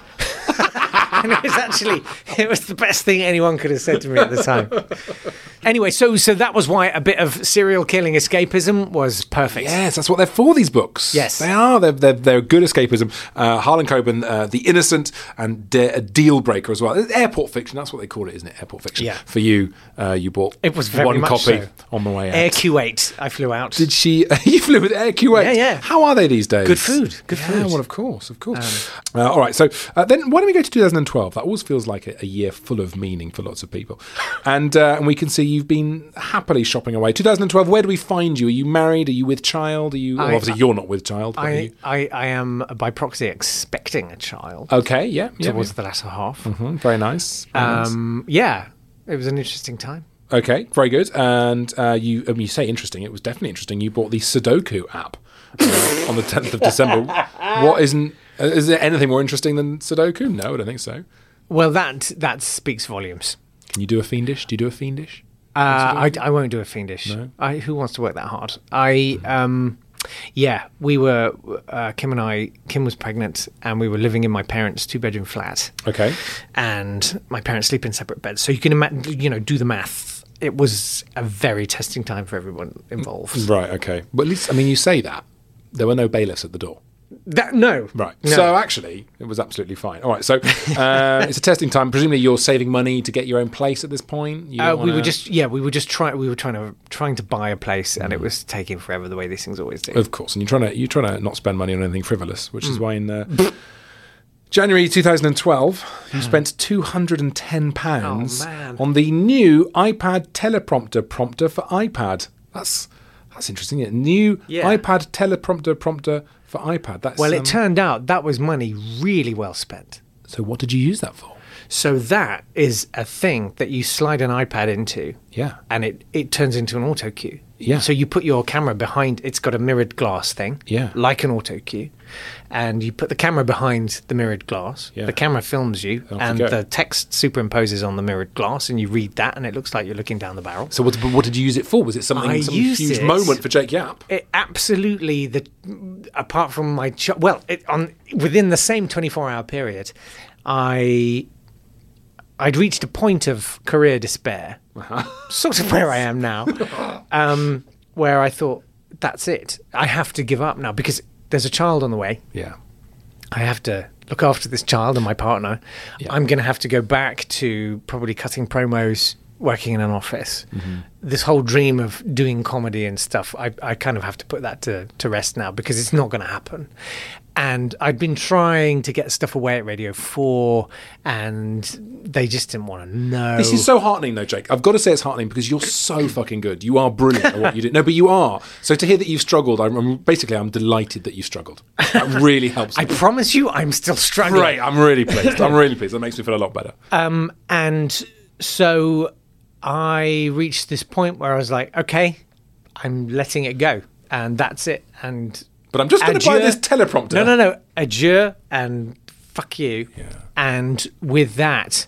And it was actually, it was the best thing anyone could have said to me at the time. Anyway, so so that was why a bit of serial killing escapism was perfect. Yes, that's what they're for, these books. Yes. They are. They're, they're, they're good escapism. Uh, Harlan Coben, uh, The Innocent, and De- a Deal Breaker as well. Airport fiction, that's what they call it, isn't it? Airport fiction. Yeah. For you, uh, you bought It was very one much copy so. on the way out. Air Q eight, I flew out. Did she? You flew with Air Q eight? Yeah, yeah. How are they these days? Good food, good yeah, food. well, of course, of course. uh, all right, so uh, then why don't we go to two thousand twelve? That always feels like a, a year full of meaning for lots of people. And uh, and we can see you've been happily shopping away. two thousand twelve, where do we find you? Are you married? Are you with child? Are you? well, I- obviously, you're not with child. But are I, you? I, I am by proxy expecting a child Okay, yeah. yeah, towards yeah. the latter half. Mhm, very nice. Very nice. Um, yeah, it was an interesting time. Okay, very good. And uh, you, I mean, you say interesting. It was definitely interesting. You bought the Sudoku app uh, on the tenth of December. What isn't? Uh, is there anything more interesting than Sudoku? No, I don't think so. Well, that that speaks volumes. Can you do a fiendish? Do you do a fiendish? Uh, I, I won't do a fiendish. No? I, who wants to work that hard? I, um, yeah, we were, uh, Kim and I, Kim was pregnant and we were living in my parents' two bedroom flat. Okay. And my parents sleep in separate beds. So you can imagine, you know, do the math. It was a very testing time for everyone involved. Right. Okay. But at least, I mean, you say that there were no bailiffs at the door. That, no. Right. No. So actually, it was absolutely fine. All right. So uh, it's a testing time. Presumably, you're saving money to get your own place at this point. You Uh, don't we were wanna- just yeah we were just trying we were trying to trying to buy a place and it was taking forever the way these things always do. Of course, and you're trying to you're trying to not spend money on anything frivolous, which is Mm. why in uh, January twenty twelve you spent two hundred and ten pounds Oh, man. on the new iPad teleprompter prompter for iPad. That's that's interesting. Isn't it? New Yeah. iPad teleprompter prompter for iPad. That's Well, um, it turned out that was money really well spent. So what did you use that for? So that is a thing that you slide an iPad into. Yeah. And it, it turns into an auto cue. Yeah. So you put your camera behind, it's got a mirrored glass thing. Yeah. Like an auto cue. And you put the camera behind the mirrored glass. Yeah. The camera films you Off you and go. the text superimposes on the mirrored glass and you read that and it looks like you're looking down the barrel. So what, but what did you use it for? Was it something I some used huge it- moment for Jake Yap? It absolutely the apart from my ch- well it, on within the same twenty-four hour period I I'd reached a point of career despair, sort of where I am now, um, where I thought that's it. I have to give up now because there's a child on the way. Yeah. I have to look after this child and my partner. Yeah. I'm going to have to go back to probably cutting promos, working in an office. Mm-hmm. This whole dream of doing comedy and stuff, I, I kind of have to put that to, to rest now because it's not going to happen. And I'd been trying to get stuff away at Radio four and they just didn't want to know. This is so heartening, though, Jake. I've got to say it's heartening because you're so fucking good. You are brilliant at what you do. No, but you are. So to hear that you've struggled, I'm, I'm basically I'm delighted that you struggled. That really helps me. I promise you I'm still struggling. Great. I'm really pleased. I'm really pleased. That makes me feel a lot better. Um, and so I reached this point where I was like, okay, I'm letting it go. And that's it. And But I'm just going to buy adieu. this teleprompter. No, no, no. Adieu and fuck you. Yeah. And with that,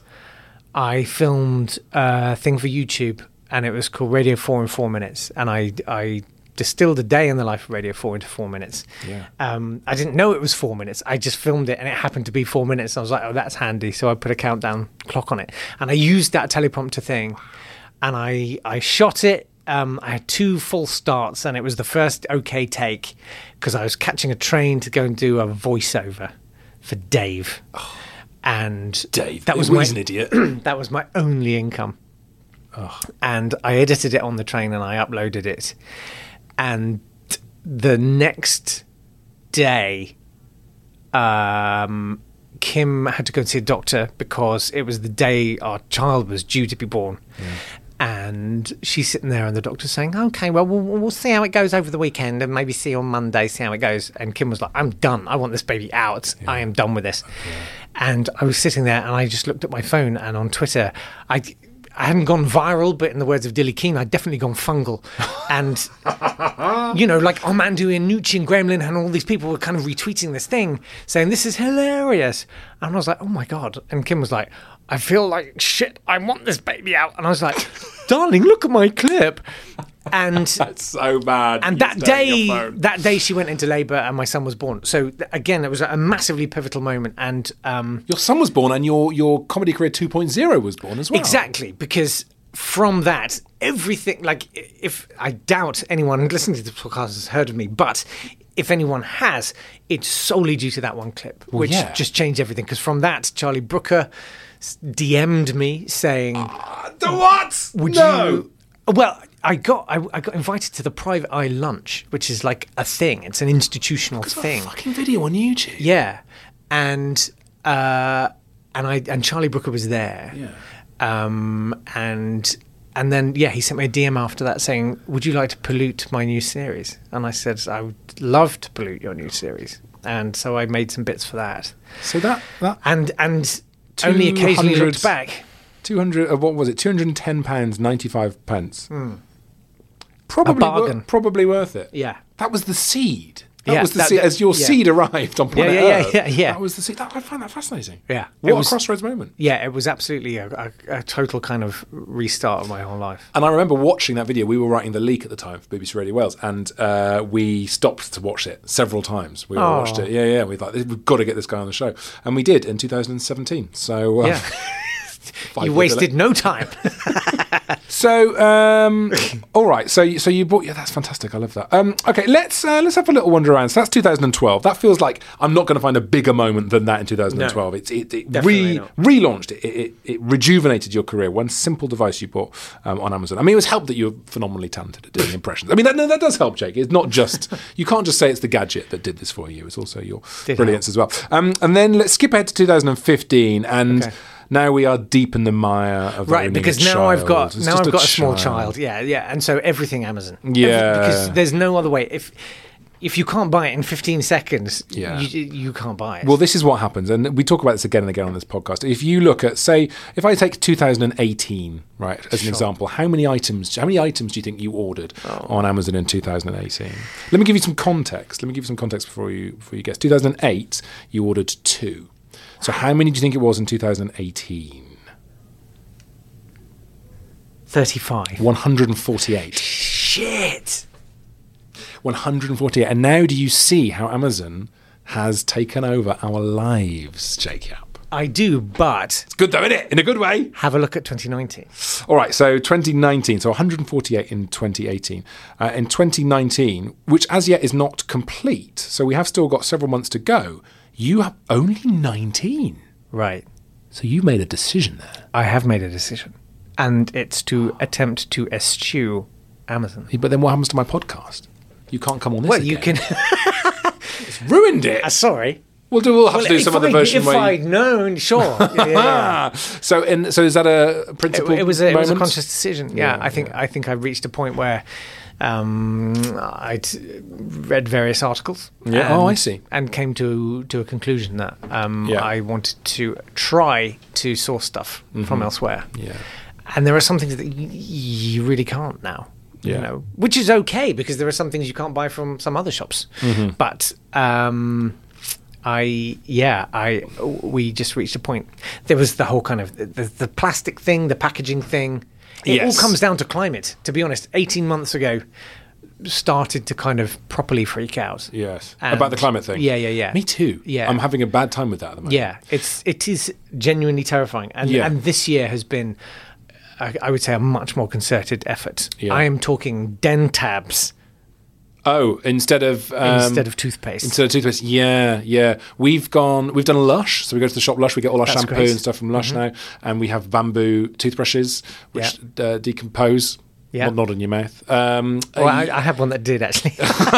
I filmed a thing for YouTube and it was called Radio four in four minutes. And I, I distilled a day in the life of Radio four into four minutes. Yeah. Um, I didn't know it was four minutes. I just filmed it and it happened to be four minutes. I was like, oh, that's handy. So I put a countdown clock on it. And I used that teleprompter thing and I, I shot it. Um, I had two full starts and it was the first okay take because I was catching a train to go and do a voiceover for Dave. And Dave. that was Well, my, he's an idiot. that was my only income. And I edited it on the train and I uploaded it. And the next day, um, Kim had to go and see a doctor because it was the day our child was due to be born. Yeah. And she's sitting there and the doctor's saying, okay, well, well, we'll see how it goes over the weekend and maybe see you on Monday, see how it goes. And Kim was like, I'm done. I want this baby out. Yeah. I am done with this. Yeah. And I was sitting there and I just looked at my phone and on Twitter, I, I hadn't gone viral, but in the words of Dilly Keane, I'd definitely gone fungal. And, you know, like Armando Iannucci and Gremlin and all these people were kind of retweeting this thing saying, this is hilarious. And I was like, oh my God. And Kim was like, I feel like shit. I want this baby out. And I was like, darling, look at my clip. And that's so bad. And that day, that day she went into labour and my son was born. So th- again, it was a massively pivotal moment. And um, your son was born, and your your comedy career two point oh was born as well. Exactly, because from that, everything. Like, if I doubt anyone listening to this podcast has heard of me, but if anyone has, it's solely due to that one clip, well, which yeah. just changed everything. Because from that, Charlie Brooker D M'd me saying, uh, "The what? Would no. you?" Well, I got I, I got invited to the Private Eye lunch, which is like a thing. It's an institutional thing. A fucking video on YouTube. Yeah, and uh, and I and Charlie Brooker was there. Yeah. Um, and and then yeah, he sent me a D M after that saying, "Would you like to pollute my new series?" And I said, "I would love to pollute your new series." And so I made some bits for that. So that that and and only occasionally looked back. Two hundred. Uh, what was it? Two hundred and ten pounds ninety-five pence. Mm. Probably, a bargain. Wor- probably worth it. Yeah, that was the seed. That yeah, was the that, seed. that, As your yeah. seed arrived on planet yeah, yeah, Earth. Yeah, yeah, yeah. That was the seed. That, I find that fascinating. Yeah, what it was, a crossroads moment. Yeah, it was absolutely a, a, a total kind of restart of my whole life. And I remember watching that video. We were writing The Leak at the time for B B C Radio Wales, and uh, we stopped to watch it several times. We all oh. watched it. Yeah, yeah. We thought we've got to get this guy on the show, and we did in two thousand seventeen. So uh, yeah. You wasted no time. So, um, all right. So, so you bought. Yeah, that's fantastic. I love that. Um, okay, let's uh, let's have a little wander around. So that's two thousand twelve. That feels like I'm not going to find a bigger moment than that in two thousand twelve. No, it's it, it re, not. relaunched it. It, it. it rejuvenated your career. One simple device you bought um, on Amazon. I mean, it was helped that you're phenomenally talented at doing impressions. I mean, that no, that does help, Jake. It's not just you can't just say it's the gadget that did this for you. It's also your Did brilliance help. as well. Um, and then let's skip ahead to two thousand fifteen and. Okay. Now we are deep in the mire of right owning because a now child. I've got It's now just I've got a, a small child. child. Yeah, yeah, and so everything Amazon. Yeah, Every, because there's no other way. If if you can't buy it in fifteen seconds, yeah. you, you can't buy it. Well, this is what happens, and we talk about this again and again on this podcast. If you look at, say, if I take two thousand eighteen, right, as an Sure. example, how many items? How many items do you think you ordered oh. on Amazon in two thousand eighteen? Let me give you some context. Let me give you some context before you before you guess. two thousand eight, you ordered two. So how many do you think it was in two thousand eighteen? thirty-five. one hundred forty-eight. Shit. one hundred forty-eight. And now do you see how Amazon has taken over our lives, Jake Yap? I do, but It's good though, isn't it? In a good way. have a look at twenty nineteen. All right, so twenty nineteen, so one hundred forty-eight in twenty eighteen. Uh, in twenty nineteen, which as yet is not complete, so we have still got several months to go, you have only nineteen. Right. So you made a decision there. I have made a decision. And it's to attempt to eschew Amazon. But then what happens to my podcast? You can't come on this Well, again. you can... It's ruined it. uh, sorry. We'll do. We'll have Well, to do if some other I- version If where you- I'd known, sure. Yeah, yeah, yeah. So, in, so is that a It, principle? it was a, it was a moment? conscious decision. Yeah, Yeah, I think yeah. I think I reached a point where um, I'd read various articles. Yeah. and, Oh, I see. And came to to a conclusion that um, Yeah. I wanted to try to source stuff Mm-hmm. from elsewhere. Yeah. And there are some things that y- you really can't now. Yeah. You know, which is okay because there are some things you can't buy from some other shops. Mm-hmm. But um, I, yeah, I, we just reached a point. There was the whole kind of the, the plastic thing, the packaging thing. It Yes. all comes down to climate. To be honest, eighteen months ago, started to kind of properly freak out. Yes. And- About the climate thing. Yeah, yeah, yeah. Me too. Yeah. I'm having a bad time with that at the moment. Yeah, it's it is genuinely terrifying, and Yeah. and this year has been, I, I would say, a much more concerted effort. Yeah. I am talking den tabs Oh, instead of um, instead of toothpaste. Instead of toothpaste, yeah, yeah. We've gone. We've done Lush, so we go to the shop Lush. We get all our That's shampoo great. and stuff from Lush now, and we have bamboo toothbrushes which uh, decompose. Yeah. Not, not in your mouth. Um, Well, uh, I, I have one that did actually.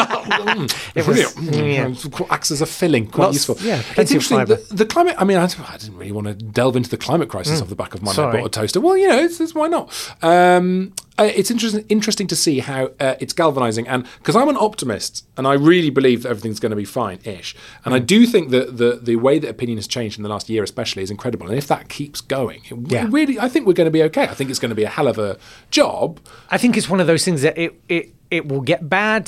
it was- really yeah. mm, acts as a filling, quite Lots- useful. yeah, It's plenty of interesting. fibre. The, the climate. I mean, I, I didn't really want to delve into the climate crisis off the back of my Sorry. bottle toaster. Well, you know, it's, it's why not? Um, uh, it's interesting interesting to see how uh, it's galvanising, and because I'm an optimist and I really believe that everything's going to be fine-ish, and Mm. I do think that the the way that opinion has changed in the last year, especially, is incredible. And if that keeps going, it Yeah. really, I think we're going to be okay. I think it's going to be a hell of a job. I think it's one of those things that it it, it will get bad,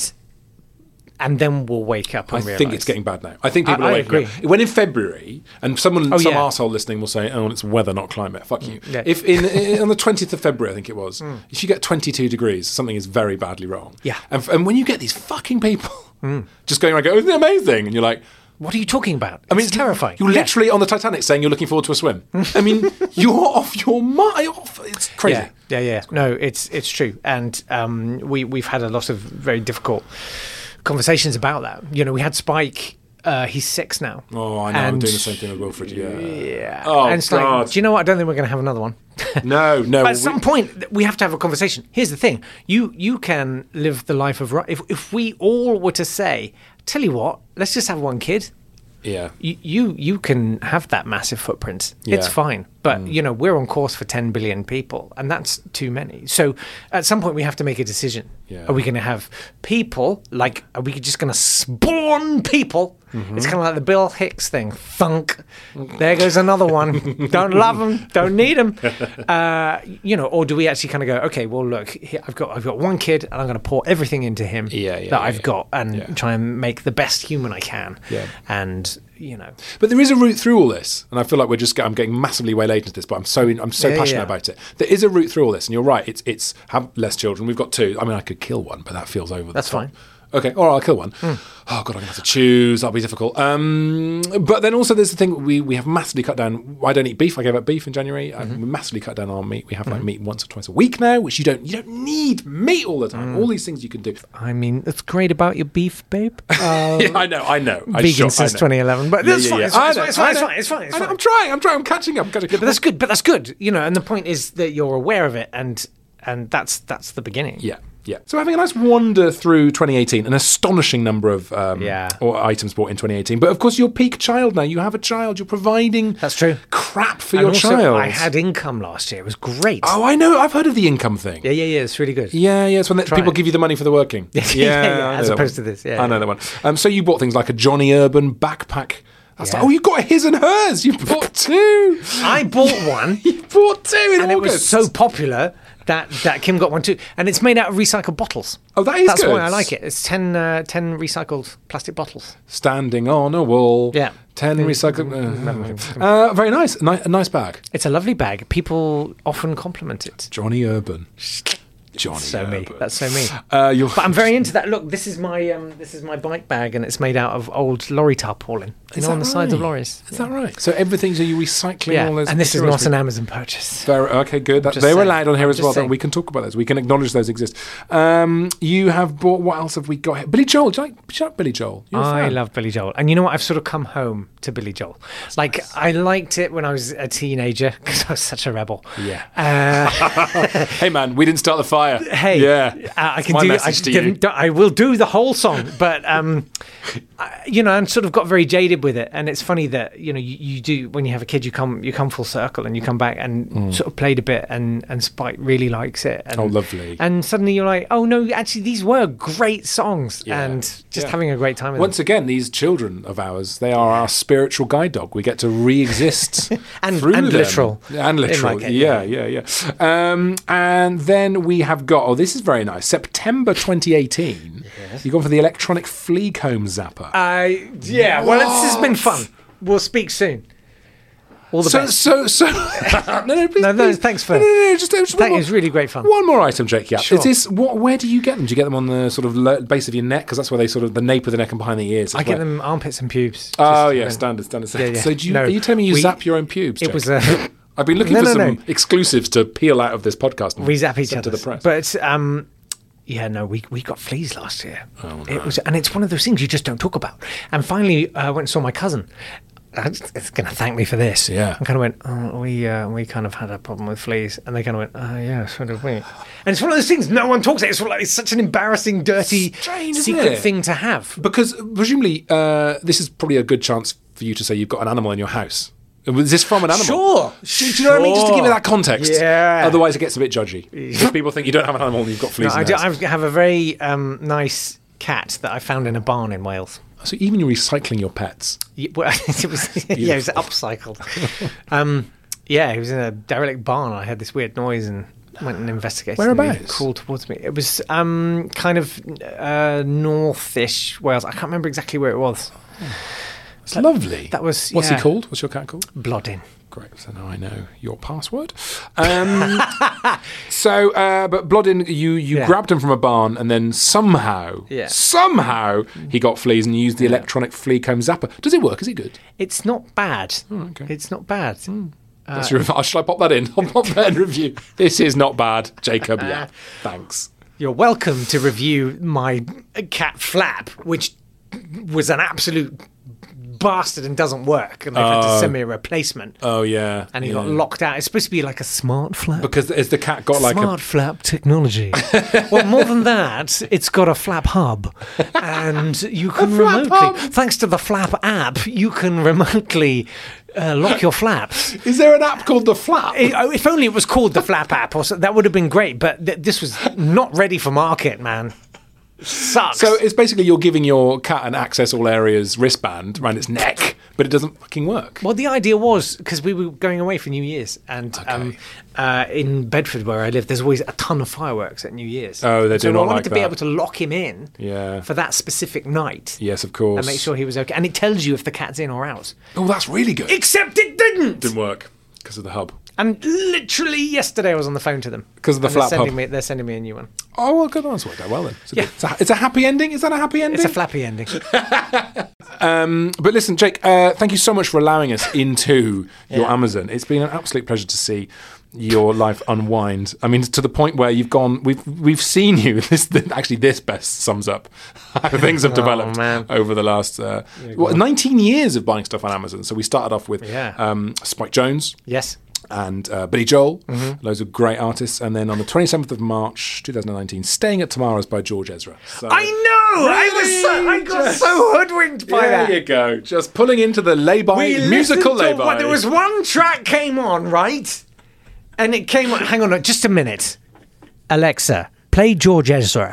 and then we'll wake up I and realise. think it's getting bad now. I think people I- are I waking agree. up. When in February, and someone, Oh, some yeah. arsehole listening will say, "Oh, it's weather, not climate." Fuck you. yeah. If in, in on the twentieth of February, I think it was, if you get twenty-two degrees, something is very badly wrong. Yeah. And, f- and when you get these fucking people just going around, going, "Isn't it amazing?" and you're like, What are you talking about? I mean, it's terrifying. You're Yeah. literally on the Titanic saying you're looking forward to a swim. I mean, you're off your mind. Off. It's crazy. Yeah, yeah, yeah. No, it's it's true, and um, we we've had a lot of very difficult conversations about that. You know, we had Spike. Uh, he's six now. Oh, I know. I'm And- doing the same thing with Wilfred. Yeah. Yeah. Oh, and it's God. like, do you know what? I don't think we're going to have another one. No, no. But at we- some point, th- we have to have a conversation. Here's the thing: you you can live the life of ri- if if we all were to say, tell you what, let's just have one kid. yeah. You you, you can have that massive footprint. It's Yeah. fine. But you know, we're on course for ten billion people, and that's too many. So at some point, we have to make a decision. Yeah. Are we going to have people like? Are we just going to spawn people? It's kind of like the Bill Hicks thing. Thunk. There goes another one. Don't love them. Don't need them. Uh, you know, or do we actually kind of go? Okay, well, look, here, I've got I've got one kid, and I'm going to pour everything into him Yeah, yeah, that yeah, I've yeah. got, and Yeah. try and make the best human I can. Yeah. And you know, But there is a route through all this, and I feel like we're just I'm getting massively waylaid into this, but I'm so I'm so Yeah, yeah, passionate yeah. about it. There is a route through all this, and you're right. It's it's have less children. We've got two. I mean, I could kill one, but that feels over. the That's top. fine. Okay, all right, I'll kill one. Oh god, I'm gonna have to choose. That'll be difficult. Um, but then also there's the thing we we have massively cut down. I don't eat beef. I gave up beef in January. Mm-hmm. I've massively cut down our meat. We have like meat once or twice a week now, which you don't you don't need meat all the time. Mm. All these things you can do. I mean, it's great about your beef, babe. Uh, yeah, I know, I know. I vegan sure- I since know. twenty eleven, but Yeah, that's yeah, fine. yeah. It's fine. I It's know, fine. It's I fine. It's know. fine. It's fine. It's I know, fine. I'm trying. I'm trying. I'm catching up. I'm catching up. But that's good. But that's good. You know, and the point is that you're aware of it, and and that's that's the beginning. Yeah, yeah. So having a nice wander through twenty eighteen, an astonishing number of um, Yeah. or items bought in twenty eighteen. But of course, you're peak child now. You have a child. You're providing That's true. crap for And your also, child. I had income last year. It was great. Oh, I know. I've heard of the income thing. Yeah, yeah, yeah. It's really good. Yeah, yeah. It's when the, Try people it. give you the money for the working. Yeah, yeah, yeah, I know as that opposed one. to this, yeah, I know yeah. that one. Um, so you bought things like a Johnny Urban backpack. That's Yeah. like, oh, you got a his and hers. You bought two. I bought one, You bought two in and it August. was so popular that, that Kim got one too. And it's made out of recycled bottles. Oh, that is That's good. why I like it. It's ten, uh, ten recycled plastic bottles. Standing on a wall. Yeah. Ten recycled. Uh, uh, very nice. Ni- a nice bag. It's a lovely bag. People often compliment it. Johnny Urban. Johnny So me. Urban. That's so me. Uh, you're, But I'm very into that. Look, this is my um, this is my bike bag, and it's made out of old lorry tarpaulin. You Is know, on that the sides of right? lorries. Is that right? So everything's, are you recycling Yeah, all those and this is materials? not an Amazon purchase. Very, okay, good. That, just they were saying. allowed on here I'm as just well. Then saying. we can talk about those. We can acknowledge those exist. Um, you have bought. What else have we got here? Billy Joel. Do you like, do you like Billy Joel? You're a I fan. love Billy Joel, and you know what? I've sort of come home to Billy Joel. Like I liked it when I was a teenager because I was such a rebel. Yeah. Uh, Hey man, we didn't start the fire. hey, Yeah. uh, I It's can my do. I, message to you. didn't, I will do the whole song, but um, I, you know, and sort of got very jaded with it. And it's funny that you know you, you do when you have a kid, you come you come full circle and you come back and sort of played a bit, and and Spike really likes it. And, Oh, lovely. And suddenly you're like, oh no, actually these were great songs, Yeah. and just Yeah. having a great time with Once again, these children of ours, they are our spiritual guide dog. We get to re-exist And- through and them. literal. And literal. In my case, yeah, yeah, yeah. Um, and then we have got, oh, this is very nice. September twenty eighteen. You've gone for the electronic flea comb zapper. I yeah. Well, this has been fun. We'll speak soon. All the so, best. so, so, no, no, please, No, no, please. thanks for- no, no, no, just, just one That more- is really great fun. One more item, Jake. Yeah, Sure. is this what? Where do you get them? Do you get them on the sort of lo- base of your neck? Because that's where they sort of the nape of the neck and behind the ears. I That's get where- them armpits and pubes. Oh Just- yeah, then- standard, standard. Yeah, yeah. So do you, No, are you telling me you we- zap your own pubes? It Jake? was a. I've been looking No, for no, some no. exclusives to peel out of this podcast. And We zap each send other. to the press. But um, Yeah, no, we we got fleas last year. Oh, no. It was, and it's one of those things you just don't talk about. And finally, I went and saw my cousin. It's going to thank me for this. Yeah. And kind of went, oh, we uh, we kind of had a problem with fleas, and they kind of went, oh yeah, so did we. And it's one of those things no one talks about. It's like it's such an embarrassing, dirty, Strange, isn't secret it? thing to have. Because presumably, uh, this is probably a good chance for you to say you've got an animal in your house. Was this from an animal? Sure. Do, do you know what I mean? Just to give it that context. Yeah. Otherwise, it gets a bit judgy. If people think you don't have an animal and you've got fleas No, in I, do, the house. I have a very um, nice cat that I found in a barn in Wales. So even you're recycling your pets. Yeah, well, it was, yeah, it was upcycled. um, yeah, he was in a derelict barn. I heard this weird noise and went and investigated. Whereabouts? And he crawled towards me. It was um, kind of uh, northish Wales. I can't remember exactly where it was. It's lovely. That was. What's yeah. he called? What's your cat called? Bloodin. Great. So now I know your password. Um, so, uh, but Bloodin, you, you Yeah. grabbed him from a barn and then somehow, Yeah. somehow he got fleas and you used the electronic flea comb zapper. Does it work? Is it good? It's not bad. Oh, okay. It's not bad. That's your, shall I pop that in? I'll pop that in review. This is not bad, Jacob. Yeah. Thanks. You're welcome to review my cat Flap, which was an absolute bastard and doesn't work, and they've had to send me a replacement. Oh, yeah. And he yeah. got locked out. It's supposed to be like a smart flap. Because has the cat got like smart a... flap technology. Well, more than that, it's got a flap hub, and you can flap remotely, hub? thanks to the Flap app, you can remotely uh, lock your flaps. Is there an app called the Flap? It- oh, if only it was called the Flap app, or so, that would have been great. But th- this was not ready for market, man. Sucks. So it's basically you're giving your cat an access all areas wristband around its neck, but it doesn't fucking work. Well, the idea was because we were going away for New Year's, and um, uh, in Bedford, where I live, there's always a ton of fireworks at New Year's. Oh, they so do not I wanted like to be that. able to lock him in Yeah. for that specific night Yes, of course. and make sure he was okay. And it tells you if the cat's in or out. Oh, that's really good. Except it didn't. didn't work because of the hub. And literally yesterday, I was on the phone to them 'Cause of the And they're flap sending hub. Me, they're sending me a new one. Oh, well, good. That's worked out well then. It's a, Yeah. good- it's, a, it's a happy ending. Is that a happy ending? It's a flappy ending. Um, but listen, Jake, uh, thank you so much for allowing us into your Amazon. It's been an absolute pleasure to see your life unwind. I mean, to the point where you've gone. We've we've seen you. This actually, this best sums up how things have developed man. over the last uh, what, nineteen years of buying stuff on Amazon. So we started off with Yeah. um, Spike Jones. Yes. And uh, Billy Joel, Mm-hmm. loads of great artists. And then on the twenty-seventh of March, twenty nineteen, Staying at Tomorrow's by George Ezra. So, I know. I was so, I got Just- so hoodwinked by there that. you go. Just pulling into the lay-by, We musical listened to lay-by. what- There was one track came on, right? And it came on. Hang on, just a minute. Alexa, play George Ezra.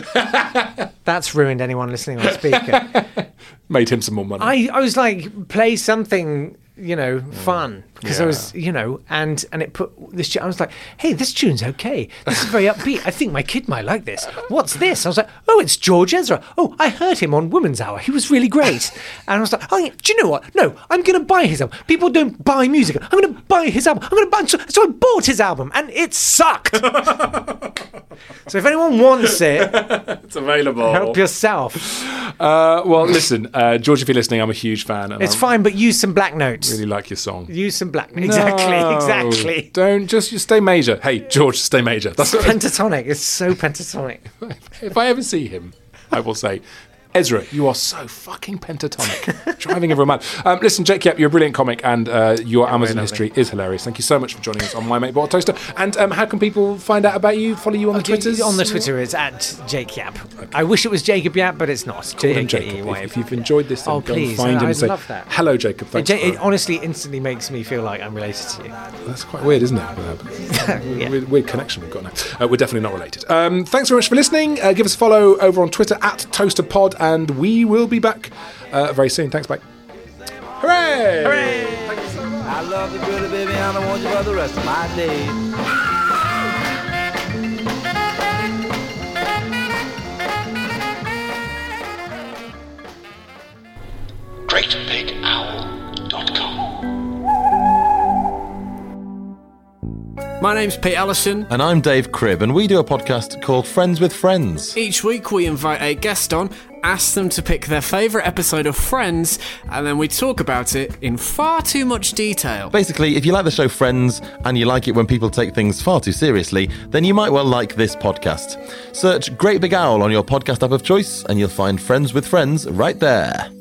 That's ruined anyone listening on speaker. Made him some more money. I, I was like, play something, you know, fun. Because I was, you know, and and it put this. tu- I was like, hey, this tune's okay. This is very upbeat. I think my kid might like this. What's this? I was like, oh, it's George Ezra. Oh, I heard him on Women's Hour. He was really great. And I was like, oh, yeah, do you know what? No, I'm going to buy his album. People don't buy music. I'm going to buy his album. I'm going to buy. So, so I bought his album, and it sucked. So if anyone wants it, it's available. help yourself. Uh, well, listen, uh, George, if you're listening, I'm a huge fan. And It's I fine, but use some black notes. really like your song. Use some black. Exactly. No, Exactly. Don't just, just stay major. Hey, George, stay major. That's what, Pentatonic. It's so pentatonic. if I ever see him, I will say, Ezra, you are so fucking pentatonic, driving everyone mad. Um, listen, Jake Yap, you're a brilliant comic, and uh, your Amazon history is hilarious. Thank you so much for joining us on My Mate Bought a Toaster. And um, how can people find out about you? Follow you on the Twitters? On the Twitter, it's at Jake Yap. I wish it was Jacob Yap, but it's not. Call him Jacob. If, if you've enjoyed this, then Oh, go please. and find him I'd and say, love that. hello, Jacob. It, Thanks it for- honestly instantly makes me feel like I'm related to you. That's quite weird, isn't it? Uh, weird, weird connection we've got now. Uh, we're definitely not related. Um, thanks very much for listening. Uh, give us a follow over on Twitter at ToasterPod, and we will be back uh, very soon. Thanks, bye. Hooray! Hooray! I love you, pretty baby, and I want you for the rest of my days. great big owl dot com My name's Pete Ellison. And I'm Dave Cribb, and we do a podcast called Friends with Friends. Each week we invite a guest on, ask them to pick their favourite episode of Friends, and then we talk about it in far too much detail. Basically, if you like the show Friends, and you like it when people take things far too seriously, then you might well like this podcast. Search Great Big Owl on your podcast app of choice, and you'll find Friends with Friends right there.